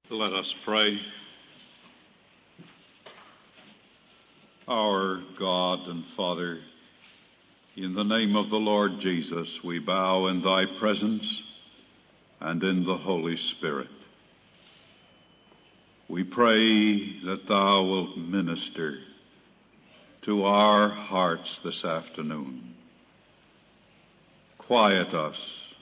Let us pray. Our God and Father, in the name of the Lord Jesus, we bow in thy presence and in the Holy Spirit. We pray that thou wilt minister to our hearts this afternoon. Quiet us.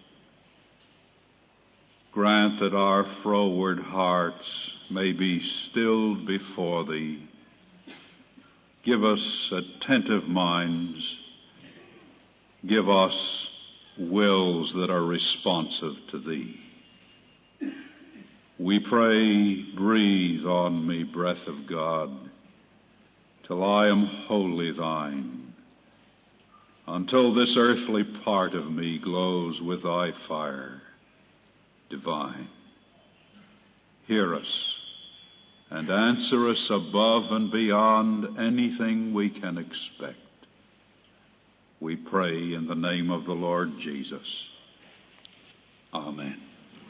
Grant that our froward hearts may be stilled before thee. Give us attentive minds. Give us wills that are responsive to thee. We pray, breathe on me, breath of God, till I am wholly thine, until this earthly part of me glows with thy fire divine. Hear us and answer us above and beyond anything we can expect. We pray in the name of the Lord Jesus. Amen.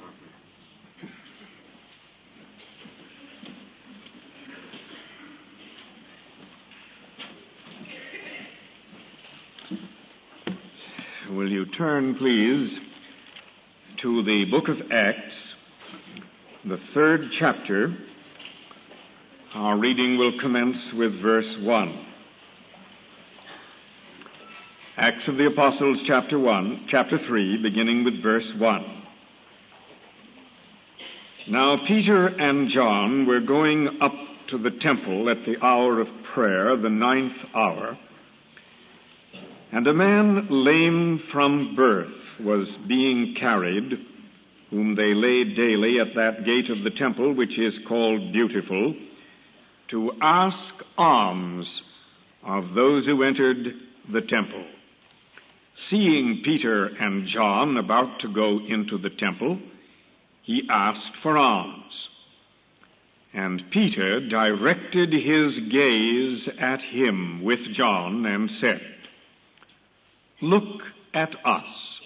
Will you turn, please, to the book of Acts, the 3rd chapter. Our reading will commence with verse 1. Acts of the Apostles, chapter 3, beginning with verse 1. Now Peter and John were going up to the temple at the hour of prayer, the 9th hour, and a man lame from birth was being carried, whom they laid daily at that gate of the temple, which is called Beautiful, to ask alms of those who entered the temple. Seeing Peter and John about to go into the temple, he asked for alms. And Peter directed his gaze at him with John and said, "Look at us."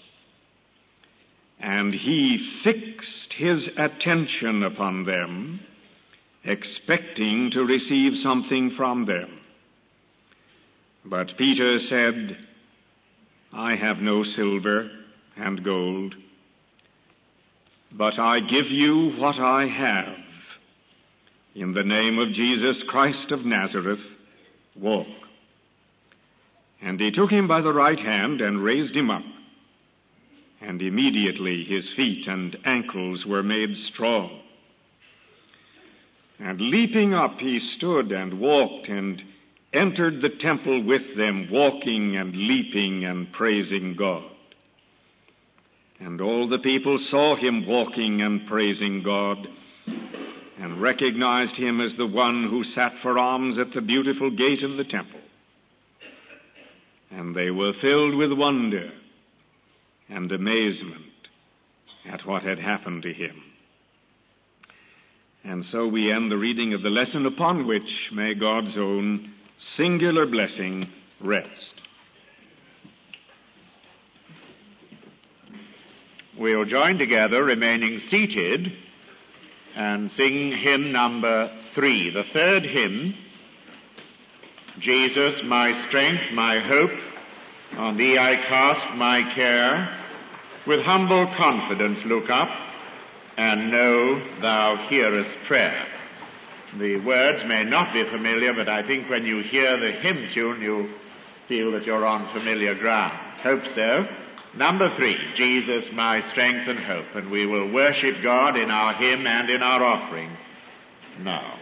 And he fixed his attention upon them, expecting to receive something from them. But Peter said, "I have no silver and gold, but I give you what I have. In the name of Jesus Christ of Nazareth, walk." And he took him by the right hand and raised him up. And immediately his feet and ankles were made strong. And leaping up, he stood and walked and entered the temple with them, walking and leaping and praising God. And all the people saw him walking and praising God, and recognized him as the one who sat for alms at the beautiful gate of the temple. And they were filled with wonder and amazement at what had happened to him. And so we end the reading of the lesson, upon which may God's own singular blessing rest. We'll join together, remaining seated, and sing hymn number 3, the 3rd hymn, "Jesus, my strength, my hope, on thee I cast my care. With humble confidence look up, and know thou hearest prayer." The words may not be familiar, but I think when you hear the hymn tune, you feel that you're on familiar ground. Hope so. Number 3, "Jesus, my strength and hope," and we will worship God in our hymn and in our offering now.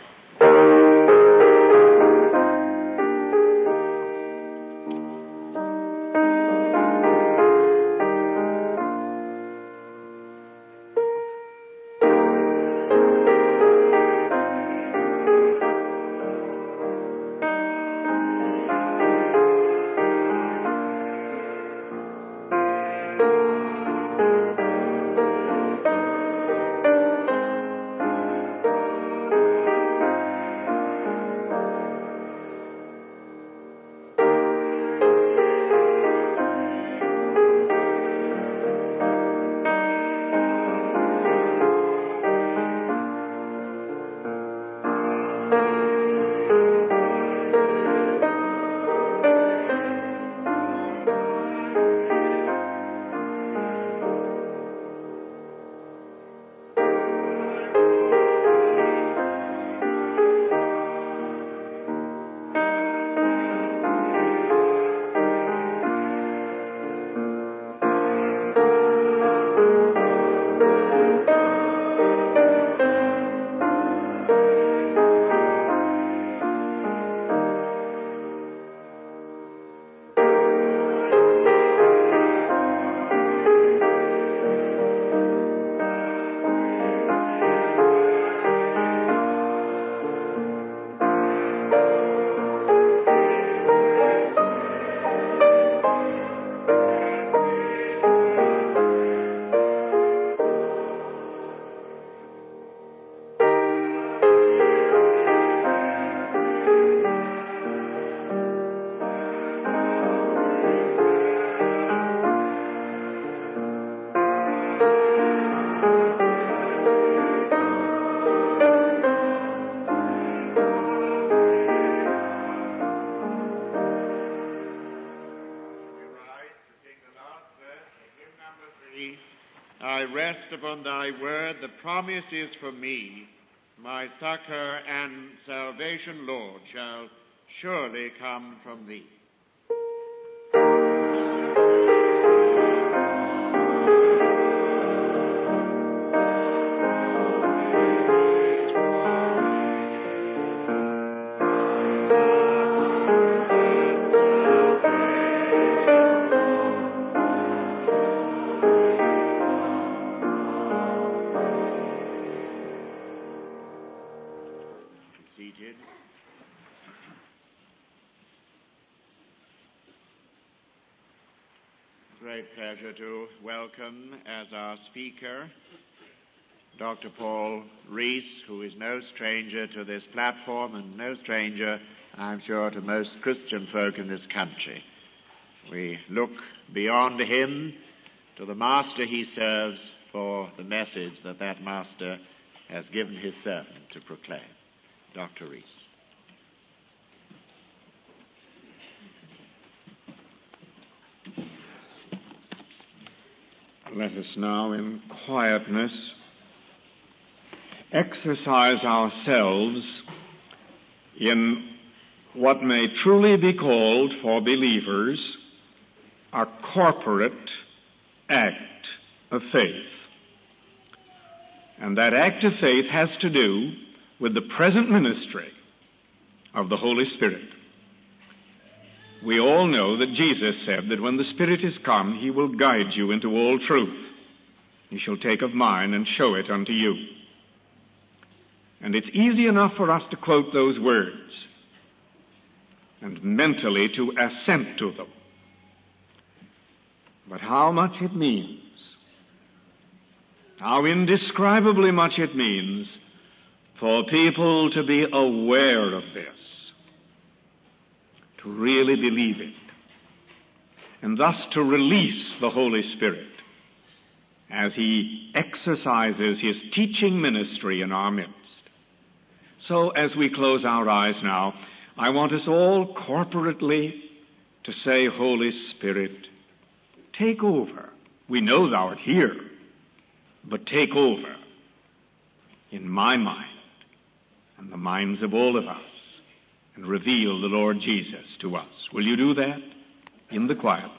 rest upon thy word. The promise is for me. My succor and salvation, Lord, shall surely come from thee. Great pleasure to welcome as our speaker Dr. Paul Rees, who is no stranger to this platform and no stranger, I'm sure, to most Christian folk in this country. We look beyond him to the master he serves for the message that master has given his servant to proclaim. Dr. Rees. Let us now, in quietness, exercise ourselves in what may truly be called for believers a corporate act of faith. And that act of faith has to do with the present ministry of the Holy Spirit. We all know that Jesus said that when the Spirit is come, he will guide you into all truth. He shall take of mine and show it unto you. And it's easy enough for us to quote those words and mentally to assent to them. But how much it means, how indescribably much it means for people to be aware of this, to really believe it, and thus to release the Holy Spirit as he exercises his teaching ministry in our midst. So as we close our eyes now, I want us all corporately to say, Holy Spirit, take over. We know thou art here, but take over in my mind and the minds of all of us, and reveal the Lord Jesus to us. Will you do that in the quietness?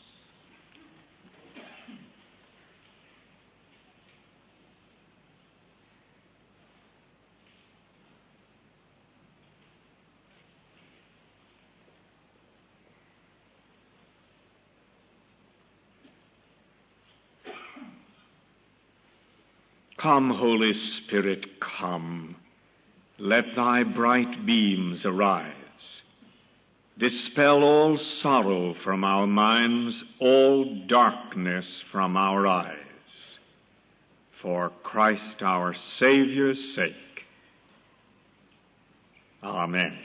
Come, Holy Spirit, come. Let thy bright beams arise. Dispel all sorrow from our minds, all darkness from our eyes. For Christ our Savior's sake. Amen.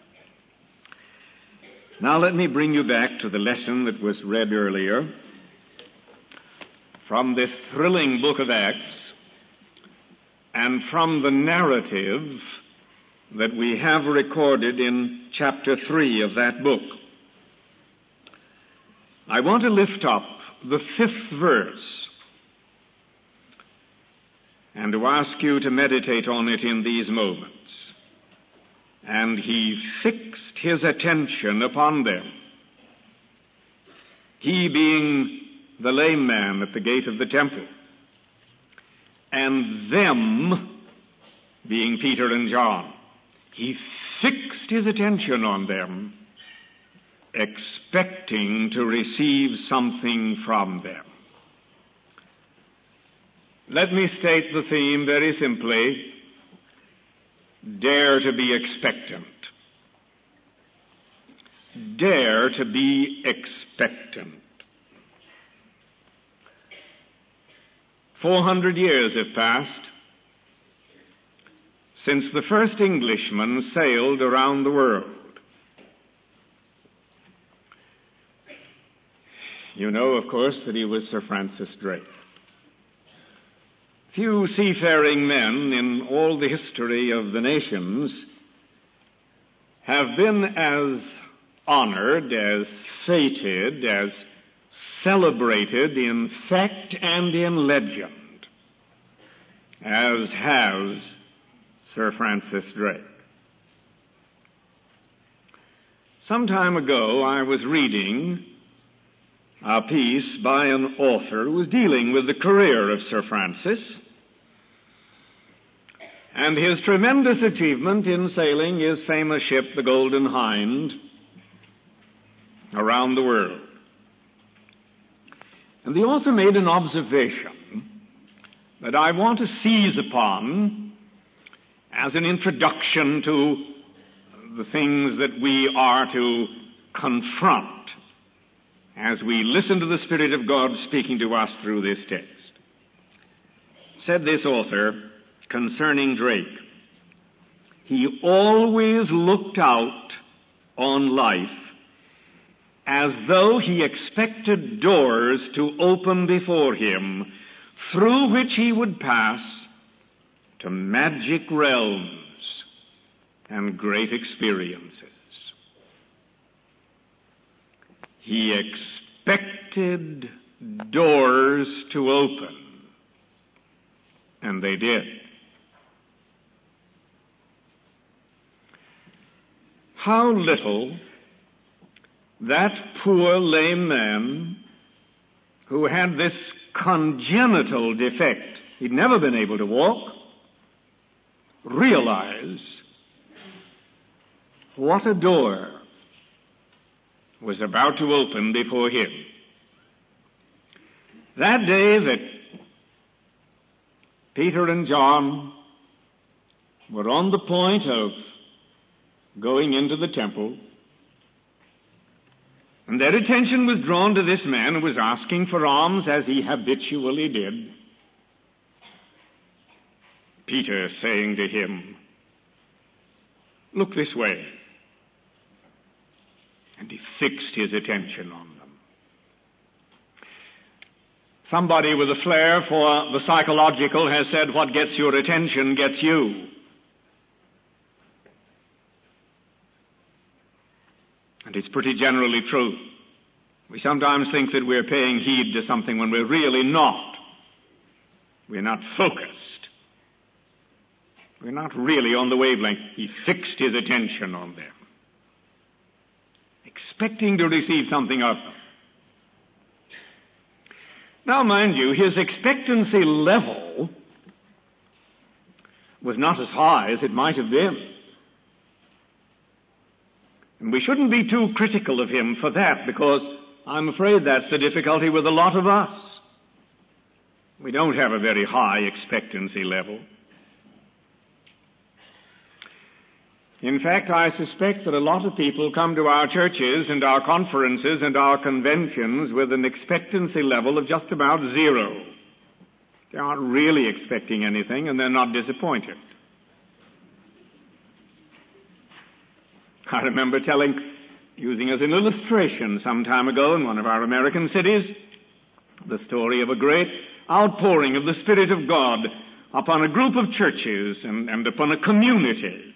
Now let me bring you back to the lesson that was read earlier from this thrilling book of Acts, and from the narrative that we have recorded in chapter 3 of that book. I want to lift up the 5th verse and to ask you to meditate on it in these moments. And he fixed his attention upon them, he being the lame man at the gate of the temple, and them being Peter and John. He fixed his attention on them, expecting to receive something from them. Let me state the theme very simply. Dare to be expectant. Dare to be expectant. 400 years have passed since the first Englishman sailed around the world. You know, of course, that he was Sir Francis Drake. Few seafaring men in all the history of the nations have been as honored, as feted, as celebrated in fact and in legend as has Sir Francis Drake. Some time ago, I was reading a piece by an author who was dealing with the career of Sir Francis and his tremendous achievement in sailing his famous ship, the Golden Hind, around the world. And the author made an observation that I want to seize upon as an introduction to the things that we are to confront as we listen to the Spirit of God speaking to us through this text. Said this author concerning Drake, he always looked out on life as though he expected doors to open before him through which he would pass to magic realms and great experiences. He expected doors to open, and they did. How little that poor lame man who had this congenital defect, he'd never been able to walk, realize what a door was about to open before him. That day that Peter and John were on the point of going into the temple, and their attention was drawn to this man who was asking for alms as he habitually did. Peter saying to him, "Look this way." And he fixed his attention on them. Somebody with a flair for the psychological has said, what gets your attention gets you. And it's pretty generally true. We sometimes think that we're paying heed to something when we're really not. We're not focused. We're not really on the wavelength. He fixed his attention on them, expecting to receive something of them. Now, mind you, his expectancy level was not as high as it might have been. And we shouldn't be too critical of him for that, because I'm afraid that's the difficulty with a lot of us. We don't have a very high expectancy level. In fact, I suspect that a lot of people come to our churches and our conferences and our conventions with an expectancy level of just about zero. They aren't really expecting anything, and they're not disappointed. I remember using as an illustration some time ago in one of our American cities, the story of a great outpouring of the Spirit of God upon a group of churches and upon a community.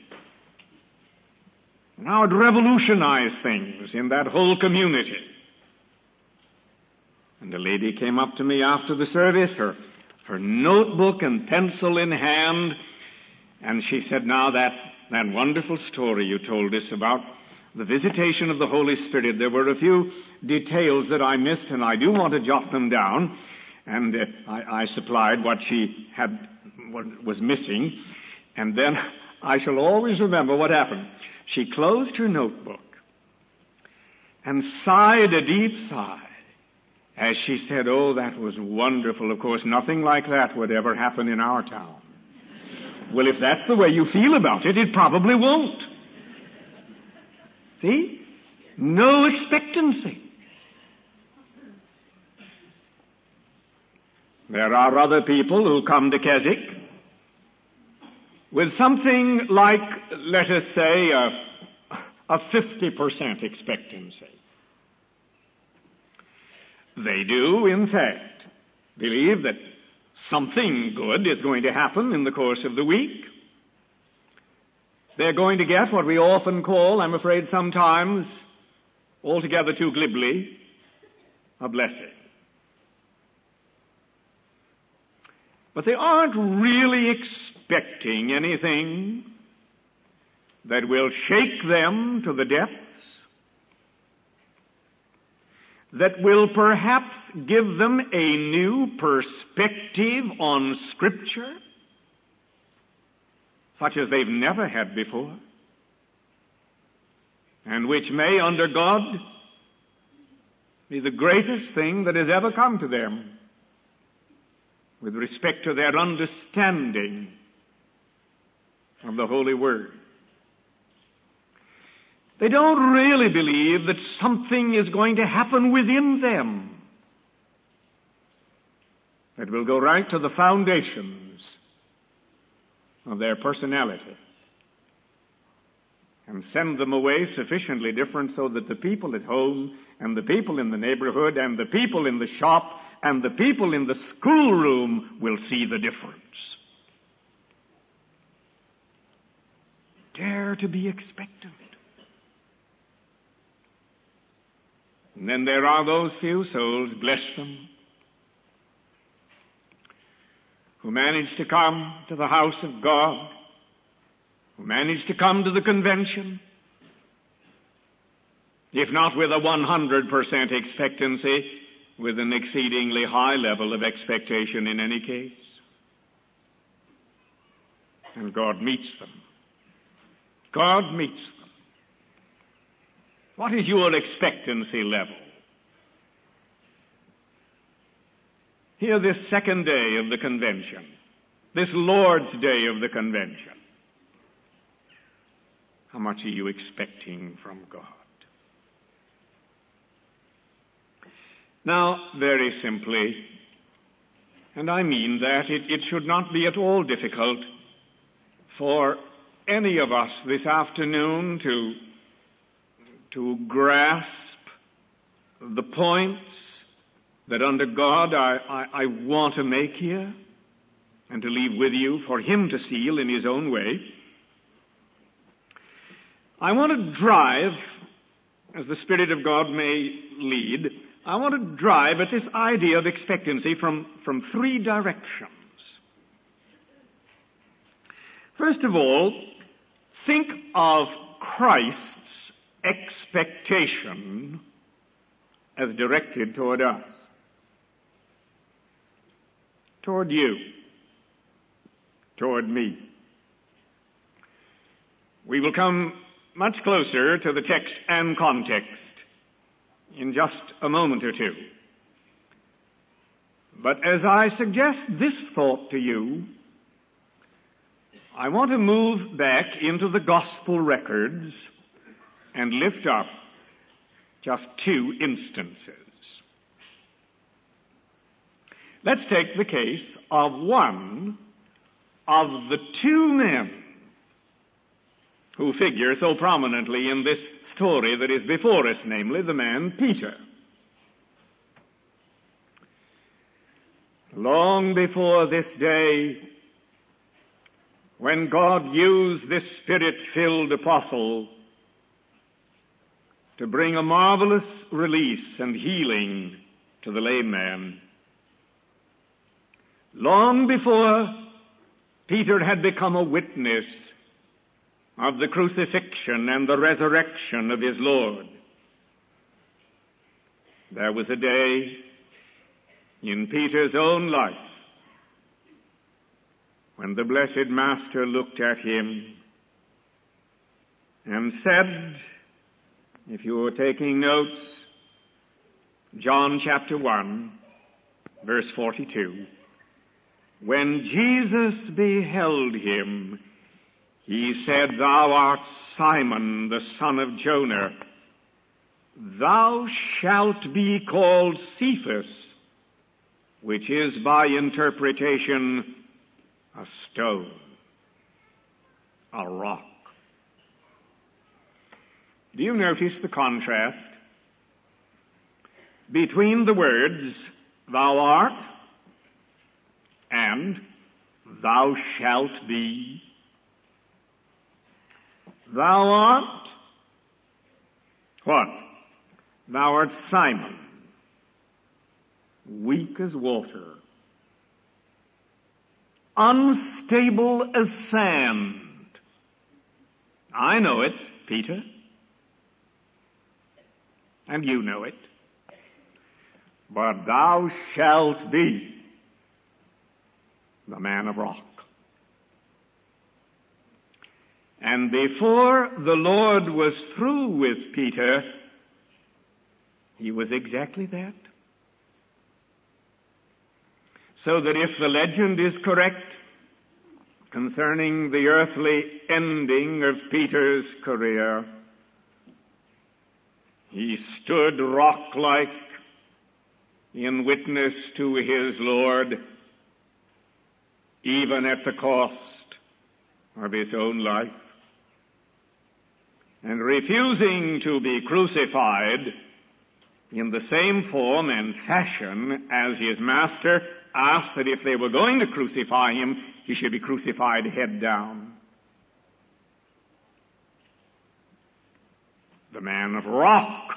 And how it revolutionized things in that whole community. And a lady came up to me after the service, her notebook and pencil in hand, and she said, "Now that wonderful story you told us about the visitation of the Holy Spirit, there were a few details that I missed, and I do want to jot them down." And I supplied what was missing, and then I shall always remember what happened. She closed her notebook and sighed a deep sigh as she said, "Oh, that was wonderful. Of course, nothing like that would ever happen in our town." Well, if that's the way you feel about it, it probably won't. See? No expectancy. There are other people who come to Keswick with something like, let us say, a 50% expectancy. They do, in fact, believe that something good is going to happen in the course of the week. They're going to get what we often call, I'm afraid sometimes, altogether too glibly, a blessing. but they aren't really expecting anything that will shake them to the depths, that will perhaps give them a new perspective on Scripture, such as they've never had before, and which may, under God, be the greatest thing that has ever come to them with respect to their understanding of the Holy Word. They don't really believe that something is going to happen within them that will go right to the foundations of their personality and send them away sufficiently different so that the people at home and the people in the neighborhood and the people in the shop and the people in the schoolroom will see the difference. Dare to be expectant. And then there are those few souls, bless them, who manage to come to the house of God, who manage to come to the convention, if not with a 100% expectancy, with an exceedingly high level of expectation in any case. And God meets them. God meets them. What is your expectancy level? Here, this second day of the convention, this Lord's Day of the convention, how much are you expecting from God? Now, very simply, and I mean that, it should not be at all difficult for any of us this afternoon to grasp the points that under God I want to make here and to leave with you for Him to seal in His own way. I want to drive, as the Spirit of God may lead, I want to drive at this idea of expectancy from three directions. First of all, think of Christ's expectation as directed toward us, toward you, toward me. We will come much closer to the text and context in just a moment or two. But as I suggest this thought to you, I want to move back into the gospel records and lift up just two instances. Let's take the case of one of the two men who figure so prominently in this story that is before us, namely the man Peter. Long before this day, when God used this Spirit-filled apostle to bring a marvelous release and healing to the lame man, long before Peter had become a witness of the crucifixion and the resurrection of his Lord, there was a day in Peter's own life when the blessed Master looked at him and said, if you were taking notes, John chapter 1, verse 42, when Jesus beheld him, he said, Thou art Simon, the son of Jonah. Thou shalt be called Cephas, which is by interpretation a stone, a rock. Do you notice the contrast between the words, thou art, and thou shalt be? Thou art what? Thou art Simon, weak as water. unstable as sand. I know it, Peter. And you know it. But thou shalt be the man of rock. And before the Lord was through with Peter, he was exactly that. So that if the legend is correct concerning the earthly ending of Peter's career, he stood rock-like in witness to his Lord, even at the cost of his own life, and refusing to be crucified in the same form and fashion as his master asked that if they were going to crucify him, he should be crucified head down. The man of rock.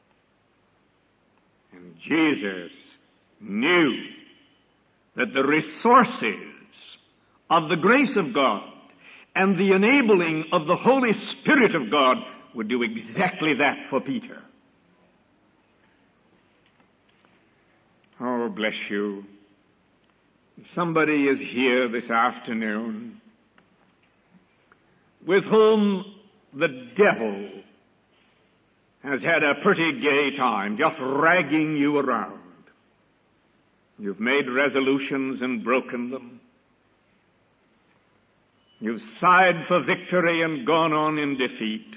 And Jesus knew that the resources of the grace of God and the enabling of the Holy Spirit of God would do exactly that for Peter. Oh, bless you. If somebody is here this afternoon with whom the devil has had a pretty gay time, just ragging you around. You've made resolutions and broken them. You've sighed for victory and gone on in defeat.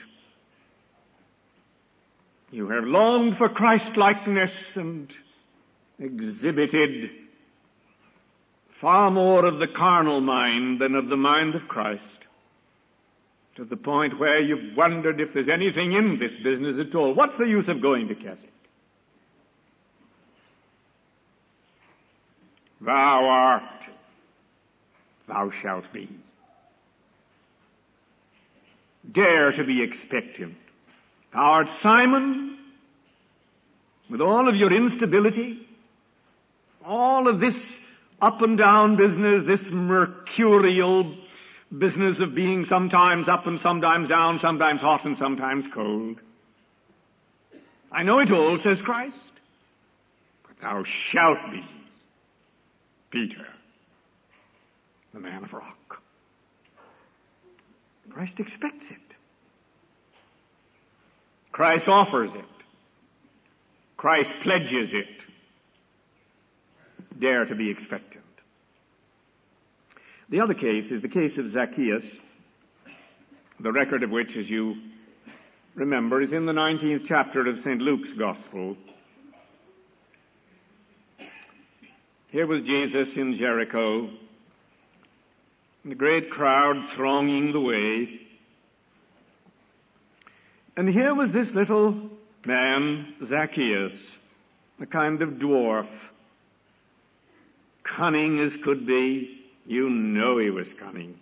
You have longed for Christ-likeness and exhibited far more of the carnal mind than of the mind of Christ, to the point where you've wondered if there's anything in this business at all. What's the use of going to Keswick? Thou art, thou shalt be. Dare to be expectant. Thou art Simon, with all of your instability, all of this up and down business, this mercurial business of being sometimes up and sometimes down, sometimes hot and sometimes cold. I know it all, says Christ, but thou shalt be Peter, the man of rock. Christ expects it. Christ offers it. Christ pledges it. Dare to be expectant. The other case is the case of Zacchaeus, the record of which, as you remember, is in the 19th chapter of St. Luke's Gospel. Here was Jesus in Jericho, and the great crowd thronging the way. And here was this little man, Zacchaeus, a kind of dwarf, cunning as could be. You know he was cunning.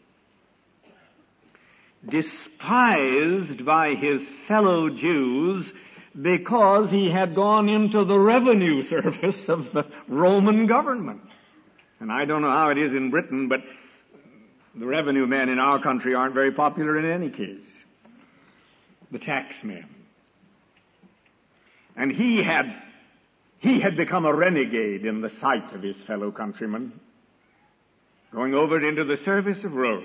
Despised by his fellow Jews because he had gone into the revenue service of the Roman government. And I don't know how it is in Britain, but the revenue men in our country aren't very popular in any case. The tax men. And he had become a renegade in the sight of his fellow countrymen, going over into the service of Rome.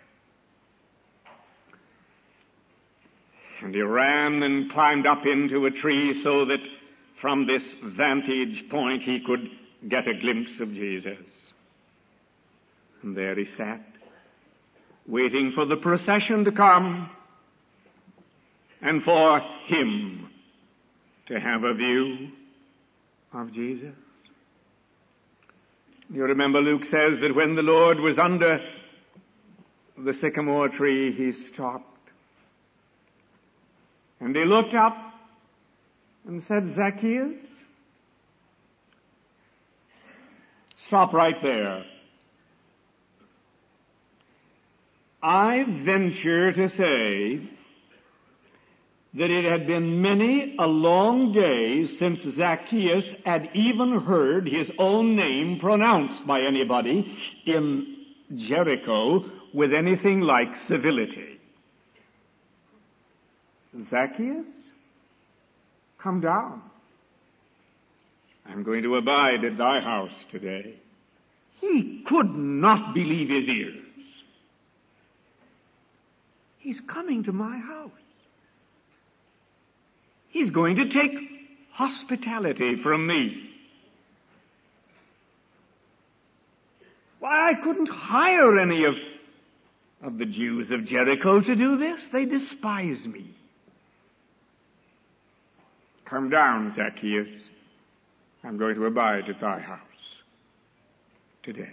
And he ran and climbed up into a tree so that from this vantage point he could get a glimpse of Jesus. And there he sat, waiting for the procession to come and for him to have a view of Jesus. You remember Luke says that when the Lord was under the sycamore tree, he stopped. And he looked up and said, Zacchaeus, stop right there. I venture to say that it had been many a long day since Zacchaeus had even heard his own name pronounced by anybody in Jericho with anything like civility. Zacchaeus, come down. I'm going to abide at thy house today. He could not believe his ears. He's coming to my house. He's going to take hospitality from me. Why, I couldn't hire any of the Jews of Jericho to do this. They despise me. Come down, Zacchaeus. I'm going to abide at thy house today.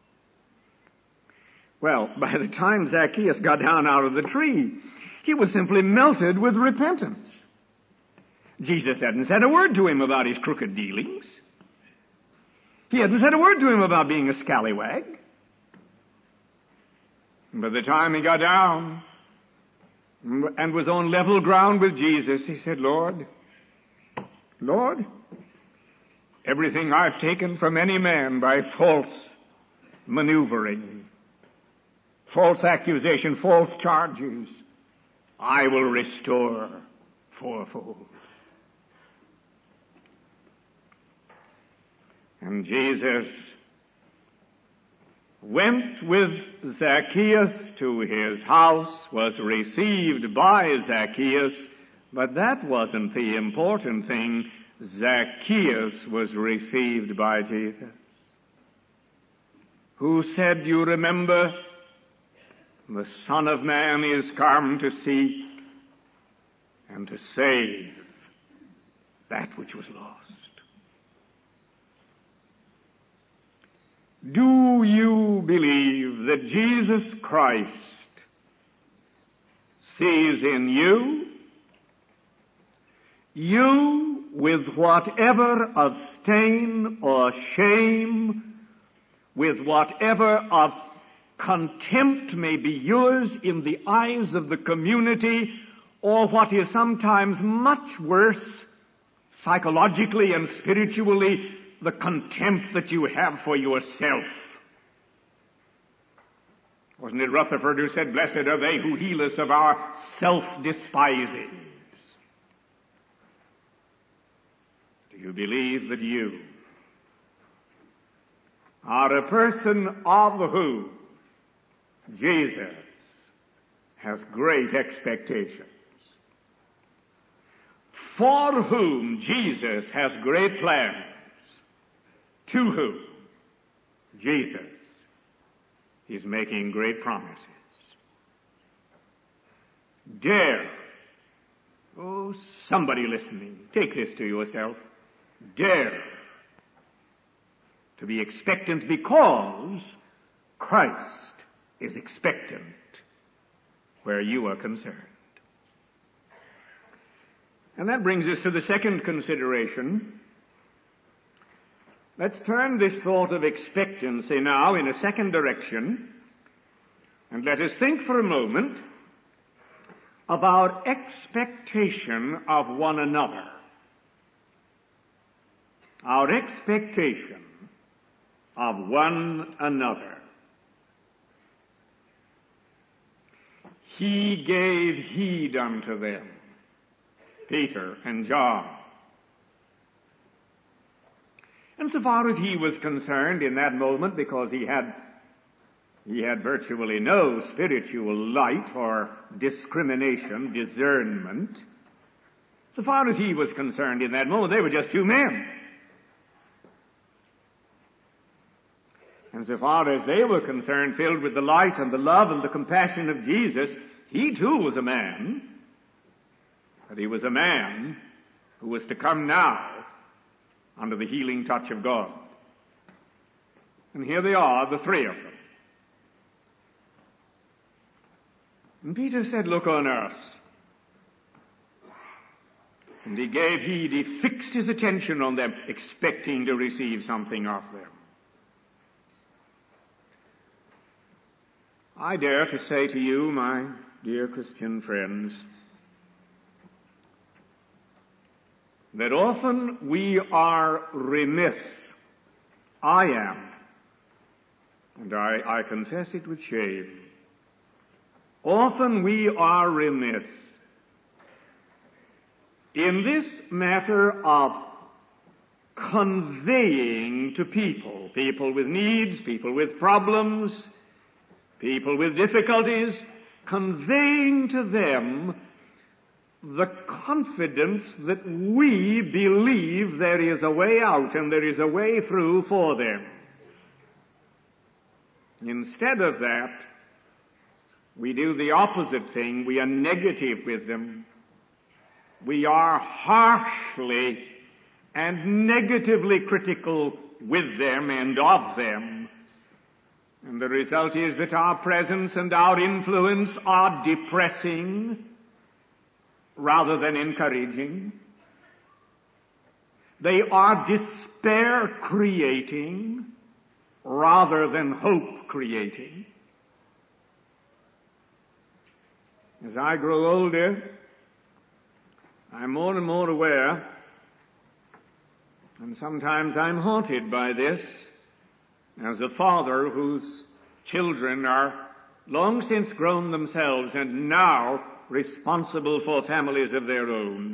Well, by the time Zacchaeus got down out of the tree, he was simply melted with repentance. Jesus hadn't said a word to him about his crooked dealings. He hadn't said a word to him about being a scallywag. By the time he got down and was on level ground with Jesus, he said, Lord, everything I've taken from any man by false maneuvering, false accusation, false charges, I will restore fourfold. And Jesus went with Zacchaeus to his house, was received by Zacchaeus, but that wasn't the important thing. Zacchaeus was received by Jesus, who said, you remember, the Son of Man is come to seek and to save that which was lost. Do you believe that Jesus Christ sees in you with whatever of stain or shame, with whatever of contempt may be yours in the eyes of the community, or what is sometimes much worse, psychologically and spiritually, the contempt that you have for yourself? Wasn't it Rutherford who said, blessed are they who heal us of our self-despisings? Do you believe that you are a person of whom Jesus has great expectations, for whom Jesus has great plans, to whom Jesus is making great promises? Dare, oh, somebody listening, take this to yourself, dare to be expectant because Christ is expectant where you are concerned. And that brings us to the second consideration. Let's turn this thought of expectancy now in a second direction, and let us think for a moment of our expectation of one another. Our expectation of one another. He gave heed unto them, Peter and John. And so far as he was concerned in that moment, because he had virtually no spiritual light or discrimination, discernment, so far as he was concerned in that moment, they were just two men. And so far as they were concerned, filled with the light and the love and the compassion of Jesus, he too was a man. But he was a man who was to come now under the healing touch of God. And here they are, the three of them. And Peter said, look on us. And he gave heed, he fixed his attention on them, expecting to receive something of them. I dare to say to you, my dear Christian friends, that often we are remiss, I am and I confess it with shame, often we are remiss in this matter of conveying to people with needs, people with problems, people with difficulties, conveying to them the confidence that we believe there is a way out and there is a way through for them. Instead of that, we do the opposite thing. We are negative with them. We are harshly and negatively critical with them and of them. And the result is that our presence and our influence are depressing rather than encouraging. They are despair creating rather than hope creating. As I grow older, I'm more and more aware, and sometimes I'm haunted by this, as a father whose children are long since grown themselves and now responsible for families of their own.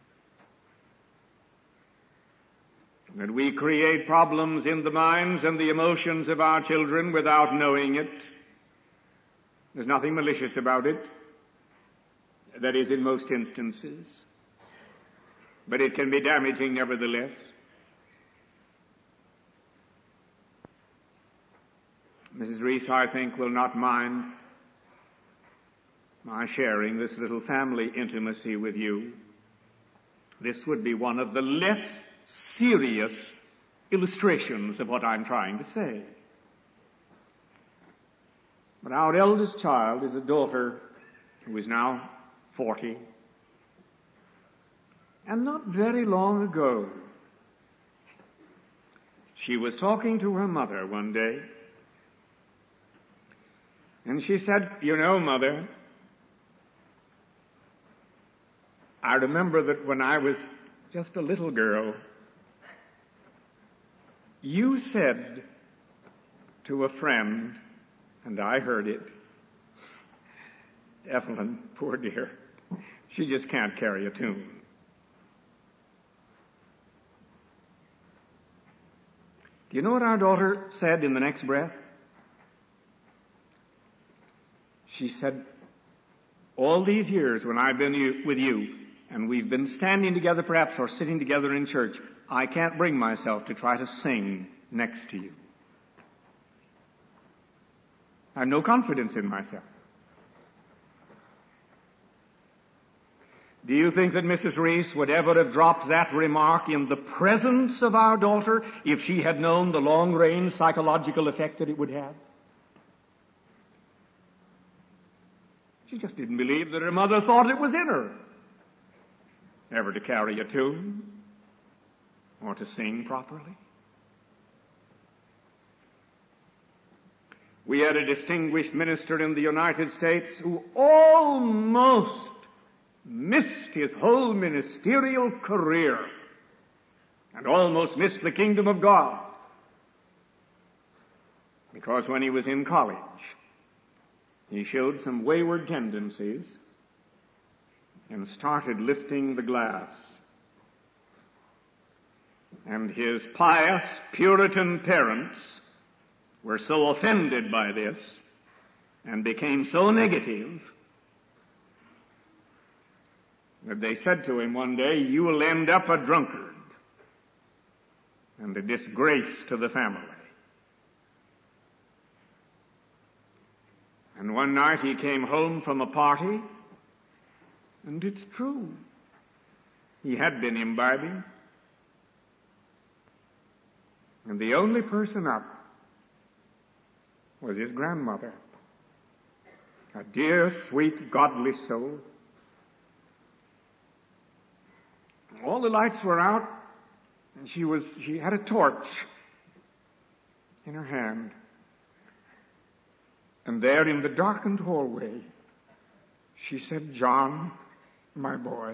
That we create problems in the minds and the emotions of our children without knowing it. There's nothing malicious about it. That is, in most instances. But it can be damaging nevertheless. Mrs. Reese, I think, will not mind my sharing this little family intimacy with you. This would be one of the less serious illustrations of what I'm trying to say. But our eldest child is a daughter who is now 40. And not very long ago, she was talking to her mother one day, and she said, "You know, Mother, I remember that when I was just a little girl, you said to a friend, and I heard it, Evelyn, poor dear, she just can't carry a tune." Do you know what our daughter said in the next breath? She said, "All these years when I've been with you, and we've been standing together perhaps or sitting together in church, I can't bring myself to try to sing next to you. I have no confidence in myself." Do you think that Mrs. Reese would ever have dropped that remark in the presence of our daughter if she had known the long-range psychological effect that it would have? She just didn't believe that her mother thought it was in her ever to carry a tune or to sing properly. We had a distinguished minister in the United States who almost missed his whole ministerial career and almost missed the kingdom of God because when he was in college, he showed some wayward tendencies and started lifting the glass. And his pious Puritan parents were so offended by this and became so negative that they said to him one day, "You will end up a drunkard and a disgrace to the family." And one night he came home from a party, and it's true, he had been imbibing. And the only person up was his grandmother, a dear, sweet, godly soul. All the lights were out, and she had a torch in her hand. And there in the darkened hallway, she said, "John, my boy,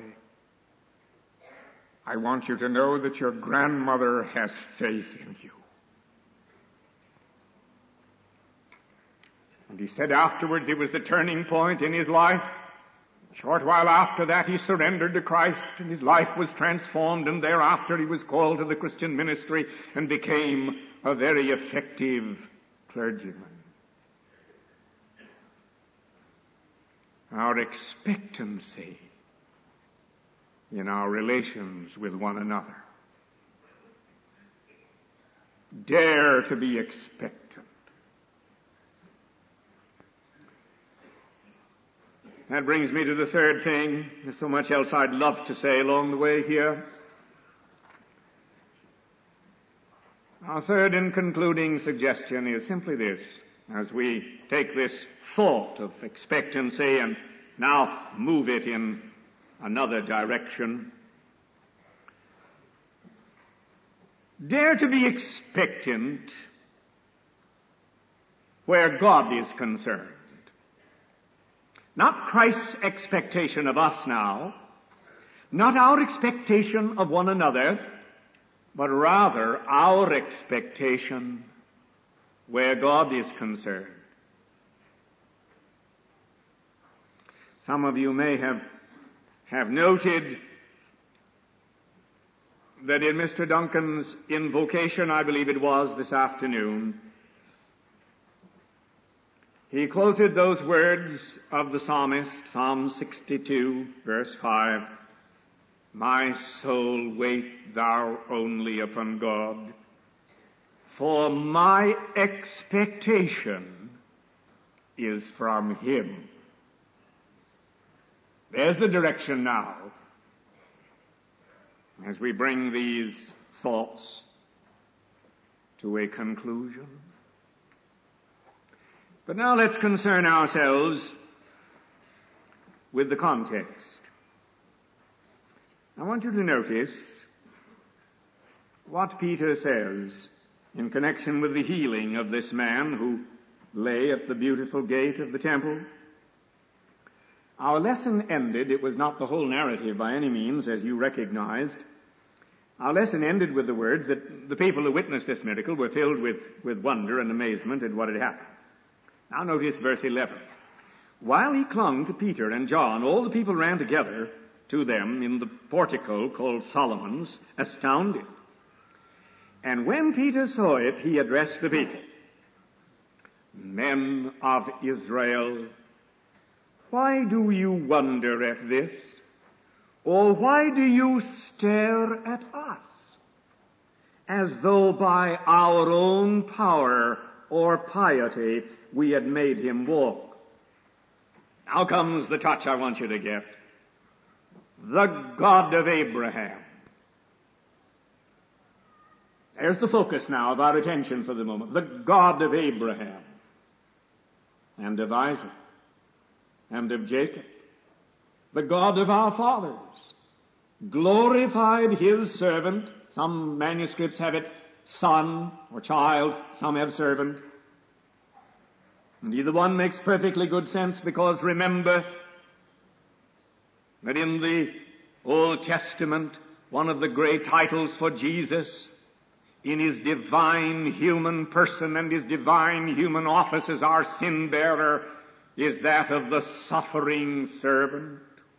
I want you to know that your grandmother has faith in you." And he said afterwards it was the turning point in his life. A short while after that he surrendered to Christ and his life was transformed, and thereafter he was called to the Christian ministry and became a very effective clergyman. Our expectancy in our relations with one another. Dare to be expectant. That brings me to the third thing. There's so much else I'd love to say along the way here. Our third and concluding suggestion is simply this. As we take this thought of expectancy and now move it in another direction, dare to be expectant where God is concerned. Not Christ's expectation of us now, not our expectation of one another, but rather our expectation where God is concerned. Some of you may have noted that in Mr. Duncan's invocation, I believe it was this afternoon, he quoted those words of the psalmist, Psalm 62, verse 5, "My soul, wait thou only upon God, for my expectation is from Him." There's the direction now as we bring these thoughts to a conclusion. But now let's concern ourselves with the context. I want you to notice what Peter says in connection with the healing of this man who lay at the beautiful gate of the temple. Our lesson ended, it was not the whole narrative by any means, as you recognized. Our lesson ended with the words that the people who witnessed this miracle were filled with wonder and amazement at what had happened. Now notice verse 11. While he clung to Peter and John, all the people ran together to them in the portico called Solomon's, astounded. And when Peter saw it, he addressed the people. "Men of Israel, why do you wonder at this? Or why do you stare at us, as though by our own power or piety we had made him walk?" Now comes the touch I want you to get. The God of Abraham. There's the focus now of our attention for the moment. The God of Abraham and of Isaac and of Jacob, the God of our fathers, glorified his servant. Some manuscripts have it son or child, some have servant. And either one makes perfectly good sense, because remember that in the Old Testament, one of the great titles for Jesus in his divine human person and his divine human office as our sin bearer is that of the suffering servant,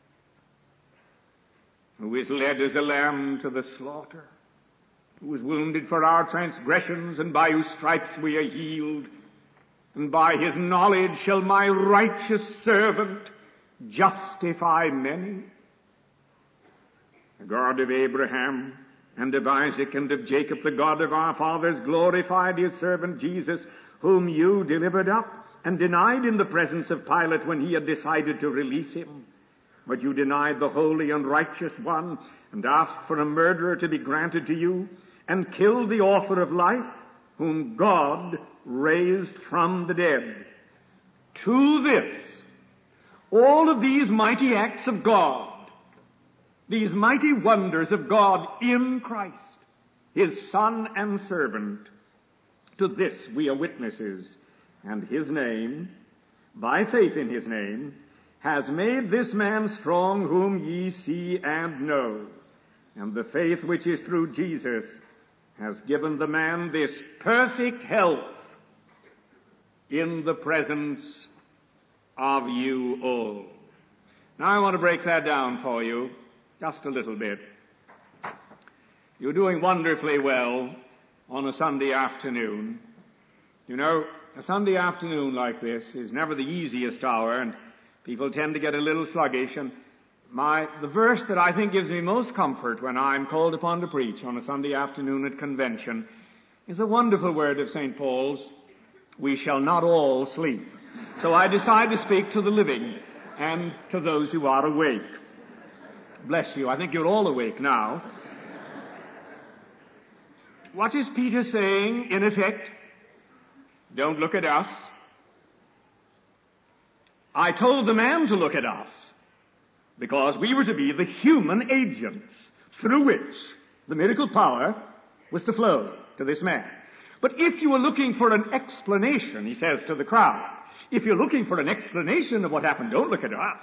who is led as a lamb to the slaughter, who was wounded for our transgressions, and by whose stripes we are healed. And by his knowledge shall my righteous servant justify many. The God of Abraham and of Isaac and of Jacob, the God of our fathers, glorified his servant Jesus, whom you delivered up and denied in the presence of Pilate when he had decided to release him. But you denied the holy and righteous one, and asked for a murderer to be granted to you, and killed the author of life, whom God raised from the dead. To this, all of these mighty acts of God, these mighty wonders of God in Christ, his Son and servant, to this we are witnesses. And his name, by faith in his name, has made this man strong, whom ye see and know. And the faith which is through Jesus has given the man this perfect health in the presence of you all. Now I want to break that down for you just a little bit. You're doing wonderfully well on a Sunday afternoon. You know, a Sunday afternoon like this is never the easiest hour, and people tend to get a little sluggish. And the verse that I think gives me most comfort when I'm called upon to preach on a Sunday afternoon at convention is a wonderful word of St. Paul's, "We shall not all sleep." So I decide to speak to the living and to those who are awake. Bless you. I think you're all awake now. What is Peter saying, in effect? Don't look at us. I told the man to look at us because we were to be the human agents through which the miracle power was to flow to this man. But if you were looking for an explanation, he says to the crowd, if you're looking for an explanation of what happened, don't look at us.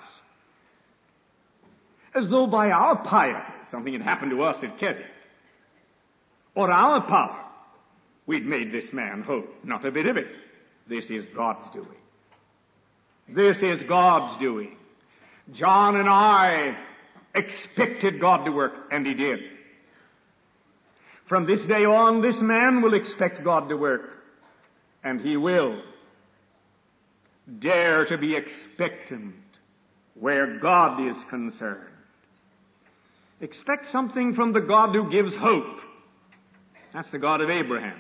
As though by our piety, something had happened to us at Keswick, or our power, we'd made this man whole. Not a bit of it. This is God's doing. This is God's doing. John and I expected God to work, and He did. From this day on, this man will expect God to work, and he will. Dare to be expectant where God is concerned. Expect something from the God who gives hope. That's the God of Abraham.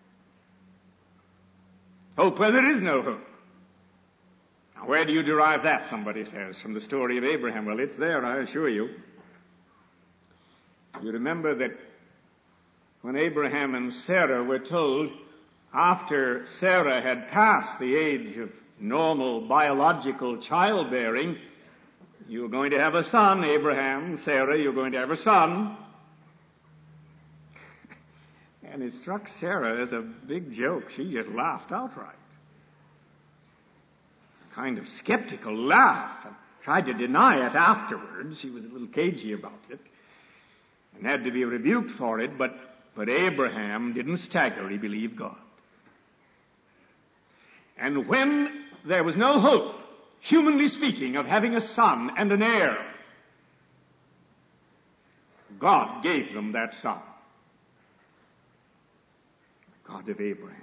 Hope where there is no hope. Now, where do you derive that, somebody says, from the story of Abraham? Well, it's there, I assure you. You remember that when Abraham and Sarah were told, after Sarah had passed the age of normal biological childbearing, you're going to have a son, Abraham, Sarah, you're going to have a son. And it struck Sarah as a big joke. She just laughed outright. Kind of skeptical laugh, and tried to deny it afterwards. She was a little cagey about it and had to be rebuked for it, but Abraham didn't stagger. He believed God. And when there was no hope, humanly speaking, of having a son and an heir, God gave them that son. God of Abraham.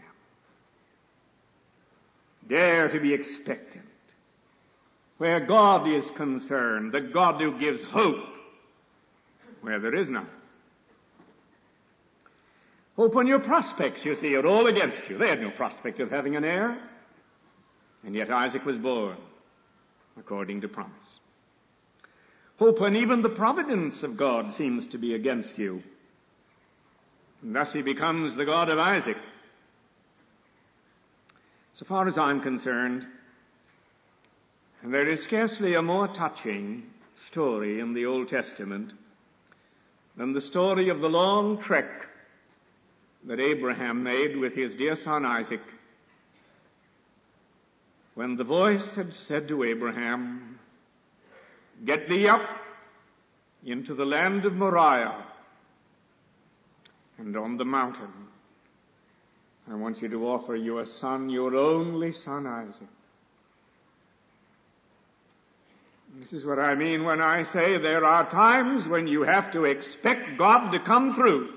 Dare to be expectant. Where God is concerned, the God who gives hope where there is none. Hope on your prospects, you see, are all against you. They had no prospect of having an heir. And yet Isaac was born according to promise. Hope when even the providence of God seems to be against you. And thus he becomes the God of Isaac. So far as I'm concerned, and there is scarcely a more touching story in the Old Testament than the story of the long trek that Abraham made with his dear son Isaac, when the voice had said to Abraham, "Get thee up into the land of Moriah, and on the mountain I want you to offer your son, your only son Isaac." This is what I mean when I say there are times when you have to expect God to come through,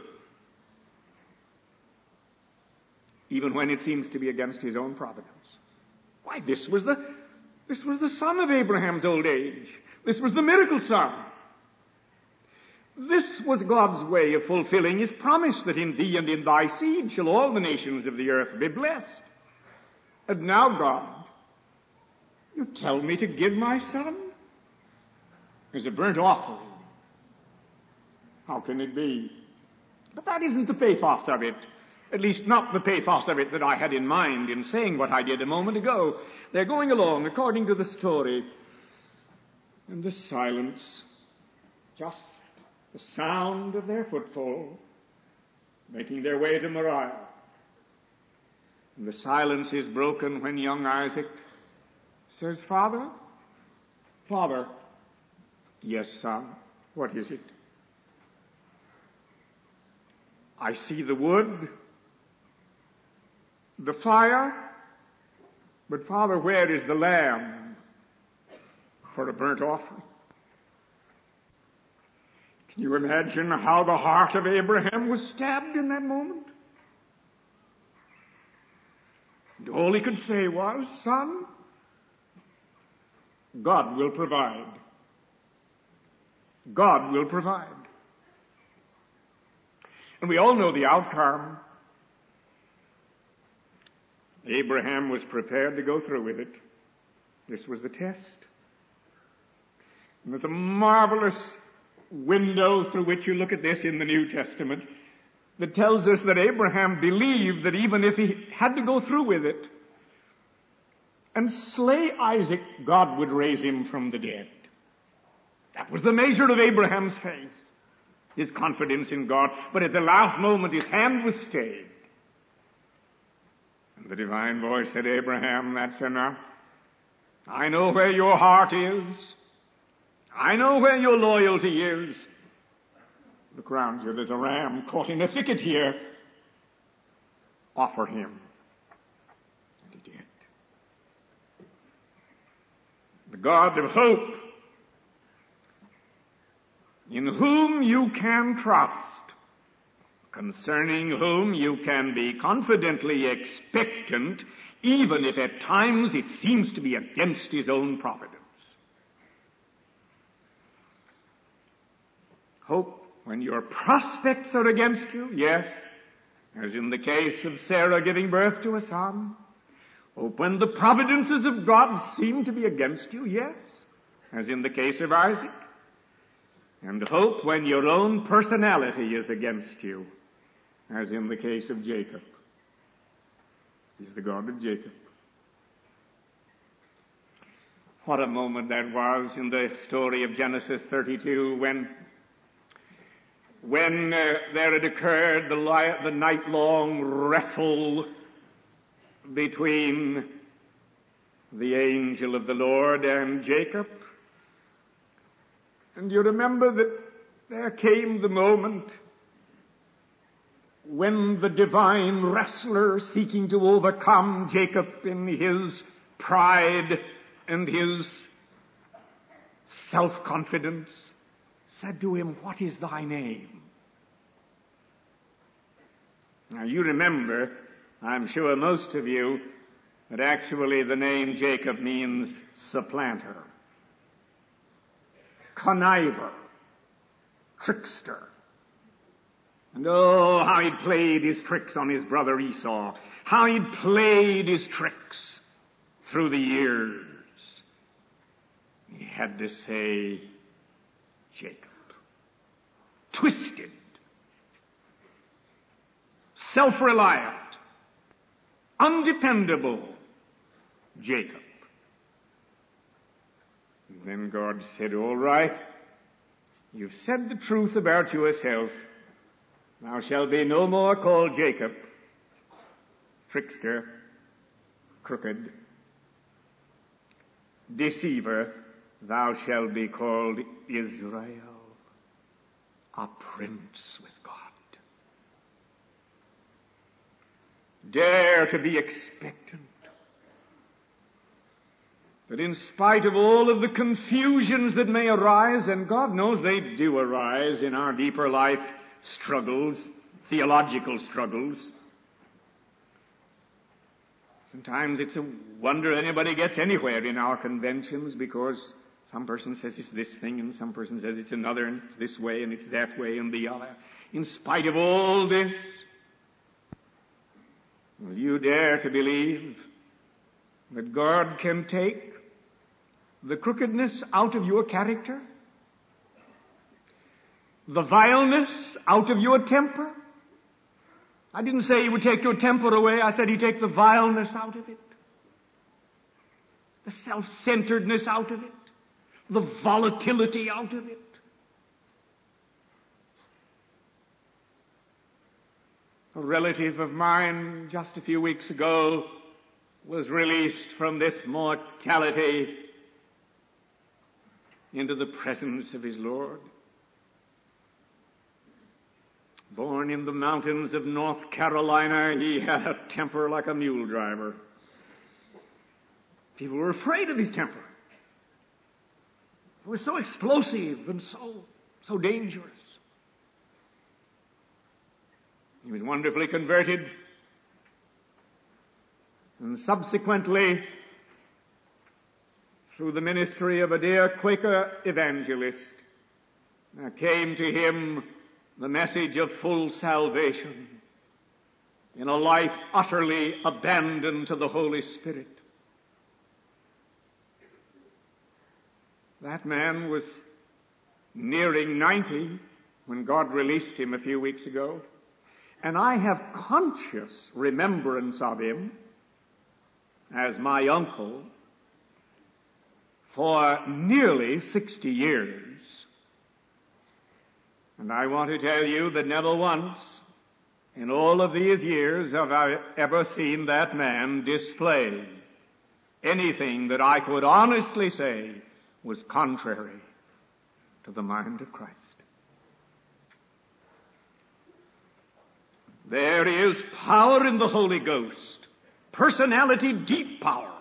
even when it seems to be against His own providence. Why, this was the son of Abraham's old age. This was the miracle son. This was God's way of fulfilling His promise that in thee and in thy seed shall all the nations of the earth be blessed. And now, God, you tell me to give my son as a burnt offering. How can it be? But that isn't the pathos of it. At least not the pathos of it that I had in mind in saying what I did a moment ago. They're going along according to the story. And the silence, just the sound of their footfall, making their way to Moriah. And the silence is broken when young Isaac says, "Father, Father." "Yes, son, what is it?" "I see the wood, the fire, But Father, where is the lamb for a burnt offering? Can you imagine how the heart of Abraham was stabbed in that moment? And all he could say was, son, God will provide. God will provide. And we all know the outcome. Abraham was prepared to go through with it. This was the test. And there's a marvelous window through which you look at this in the New Testament that tells us that Abraham believed that even if he had to go through with it and slay Isaac, God would raise him from the dead. That was the measure of Abraham's faith, his confidence in God. But at the last moment, his hand was stayed. And the divine voice said, Abraham, that's enough. I know where your heart is. I know where your loyalty is. Look around you, there's a ram caught in a thicket here. Offer him. And he did. The God of hope, in whom you can trust, concerning whom you can be confidently expectant, even if at times it seems to be against his own providence. Hope when your prospects are against you, yes, as in the case of Sarah giving birth to a son. Hope when the providences of God seem to be against you, yes, as in the case of Isaac. And hope when your own personality is against you, as in the case of Jacob. He's the God of Jacob. What a moment that was in the story of Genesis 32 when there had occurred the night-long wrestle between the angel of the Lord and Jacob. And you remember that there came the moment when the divine wrestler, seeking to overcome Jacob in his pride and his self-confidence, said to him, what is thy name? Now you remember, I'm sure most of you, that actually the name Jacob means supplanter, conniver, trickster. And oh, how he played his tricks on his brother Esau. How he played his tricks through the years. He had to say, Jacob. Twisted. Self-reliant. Undependable. Jacob. And then God said, all right, you've said the truth about yourself. Thou shalt be no more called Jacob, trickster, crooked, deceiver. Thou shalt be called Israel, a prince with God. Dare to be expectant that in spite of all of the confusions that may arise, and God knows they do arise in our deeper life, struggles, theological struggles. Sometimes it's a wonder anybody gets anywhere in our conventions because some person says it's this thing and some person says it's another and it's this way and it's that way and the other. In spite of all this, will you dare to believe that God can take the crookedness out of your character? The vileness out of your temper? I didn't say he would take your temper away. I said he'd take the vileness out of it. The self-centeredness out of it. The volatility out of it. A relative of mine just a few weeks ago was released from this mortality into the presence of his Lord. Born in the mountains of North Carolina, he had a temper like a mule driver. People were afraid of his temper. It was so explosive and so dangerous. He was wonderfully converted, and subsequently, through the ministry of a dear Quaker evangelist, there came to him the message of full salvation in a life utterly abandoned to the Holy Spirit. That man was nearing 90 when God released him a few weeks ago, and I have conscious remembrance of him as my uncle for nearly 60 years. And I want to tell you that never once in all of these years have I ever seen that man display anything that I could honestly say was contrary to the mind of Christ. There is power in the Holy Ghost, personality, deep power,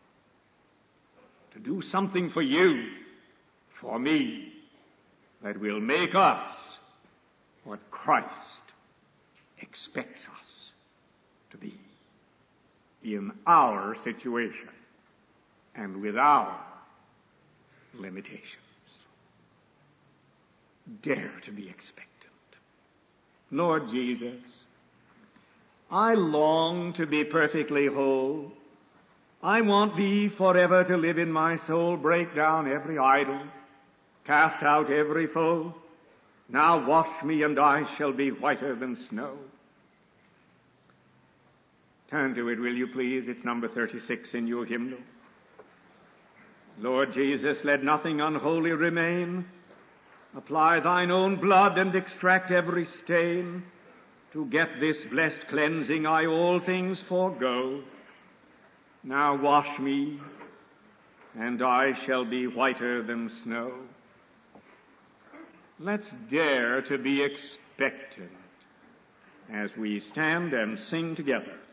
to do something for you, for me, that will make us what Christ expects us to be in our situation and with our limitations. Dare to be expectant. Lord Jesus, I long to be perfectly whole. I want Thee forever to live in my soul. Break down every idol. Cast out every foe. Now wash me and I shall be whiter than snow. Turn to it, will you please? It's number 36 in your hymnal. Lord Jesus, let nothing unholy remain. Apply Thine own blood and extract every stain. To get this blessed cleansing, I all things forego. Now wash me, and I shall be whiter than snow. Let's dare to be expectant as we stand and sing together.